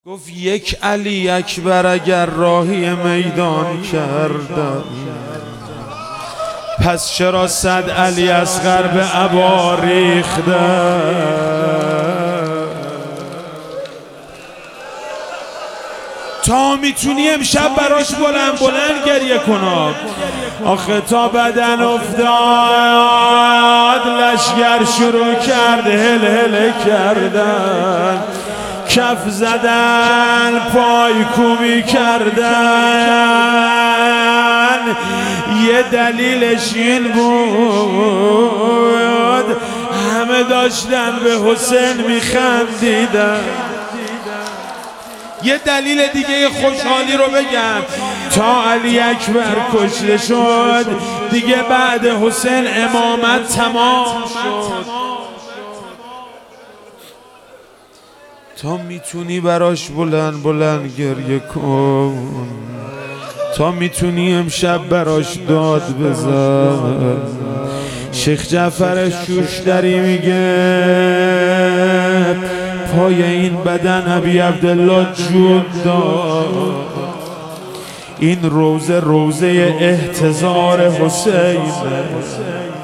گفت یک علی اکبر اگر راهی میدان کردم، پس چرا 100 علی اصغر به عبا ریختم؟ تا میتونی امشب براش بلند بلند گریه کن. آخه تا بدن افتاد لشگر شروع کرد هل هل کردن، کف زدن پای کوبی کردن. یه دلیلش این بود همه داشتن به حسین میخندیدن. یه دلیل دیگه خوشحالی رو بگم، تا علی اکبر کشته شد دیگه بعد حسین امامت تمام شد. تا میتونی براش بلند بلند گریه کن، تا میتونی امشب براش داد بزن. شیخ جعفر شوشتری میگه پای این بدن ابی عبدالله جون داد. این روزه روزه احتضار حسین.